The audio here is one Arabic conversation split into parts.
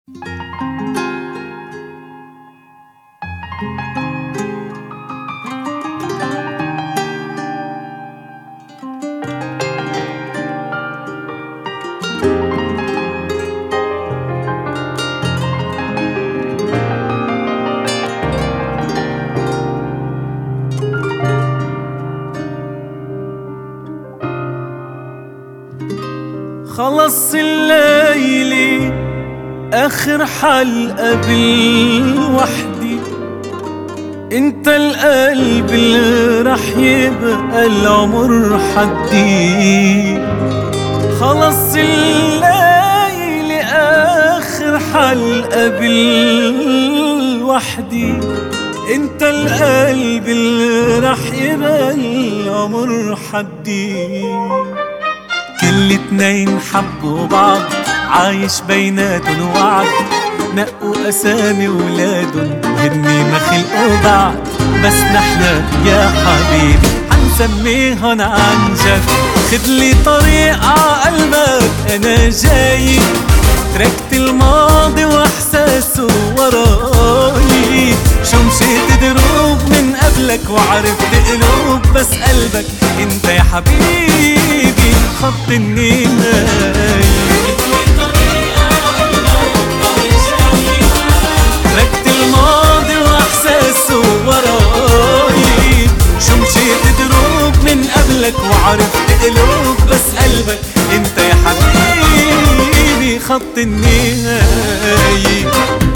خلص الليلة آخر حلقة بالوحدي، انت القلب اللي رح يبقى العمر حدي. خلص الليلة آخر حلقة بالوحدي، انت القلب اللي رح يبقى العمر حدي. كل اتنين حبوا بعض عايش بيناتن وعد، نقوا أسامي ولادن هني ما خلقوا بعد. بس نحنا يا حبيبي حنسميهن عن جد. خدلي طريق عقلبك أنا جاي، تركت الماضي وإحساسه وراي. شو مشيت دروب من قبلك وعرفت قلوب، بس قلبك انت يا حبيبي خط النهاية. تركت الماضي وإحساسه وراي. شو مشيت دروب من قبلك وعرفت قلوب، بس قلبك انت يا حبيبي خط النهاية.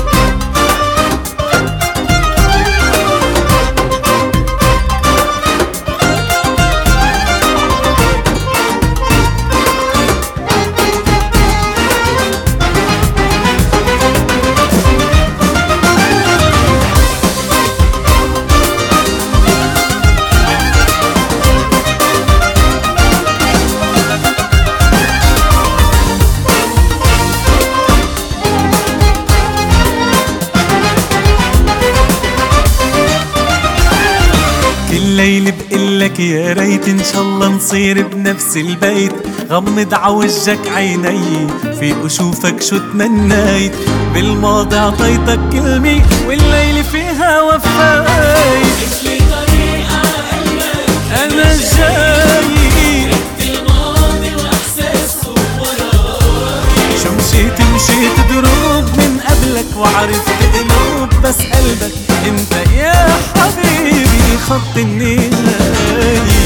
الليل بقلك يا ريت ان شاء الله نصير بنفس البيت. غمض عوجك عيني في اشوفك شو تمنيت. بالماضي عطيتك كلمة والليل فيها وفايت. مثلي طريقة قلبك انا جاي، تركت الماضي واحساسه وراي. شو مشيت دروب من قبلك وعرفت قلوب، بس قلبك انت يا حبيبي خط النهاية.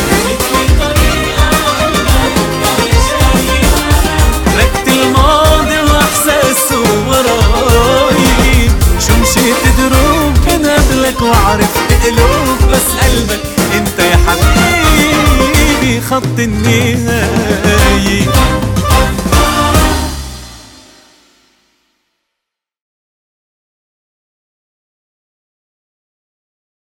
تركت الماضي واحساسه وراي. شو مشيت دروب من قبلك وعرفت قلوب، بس قلبك انت يا حبيبي خط النهاية.